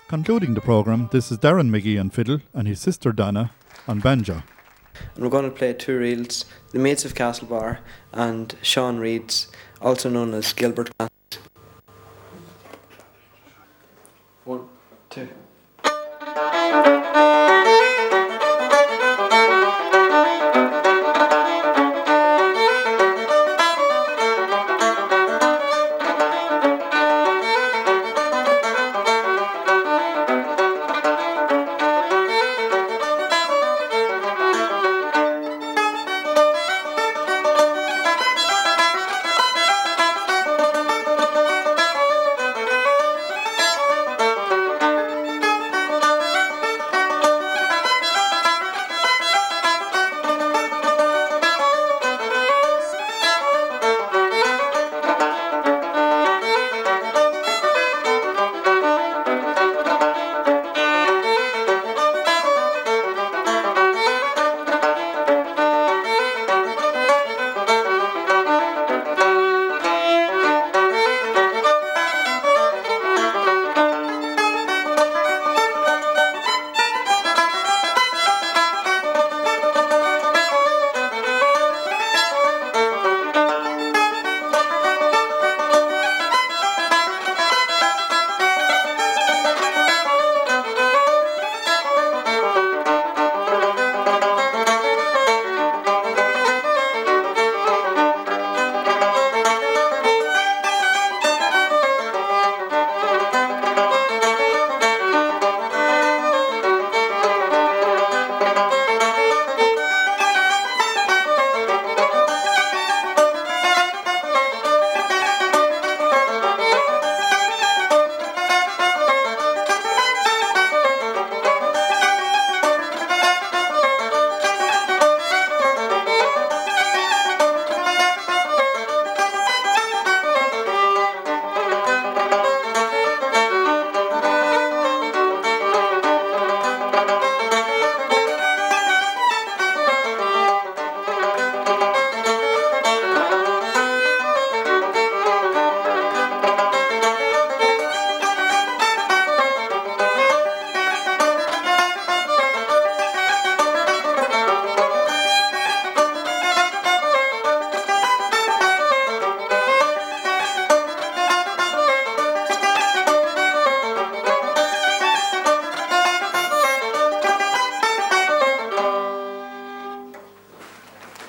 Concluding the programme, this is Darren McGee on fiddle and his sister Donna on banjo. And we're going to play two reels, The Mates of Castlebar and Sean Reid's, also known as Gilbert Clancy's. 1, 2.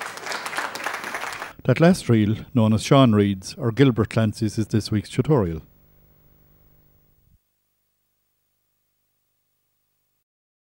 That last reel, known as Sean Reid's or Gilbert Clancy's, is this week's tutorial.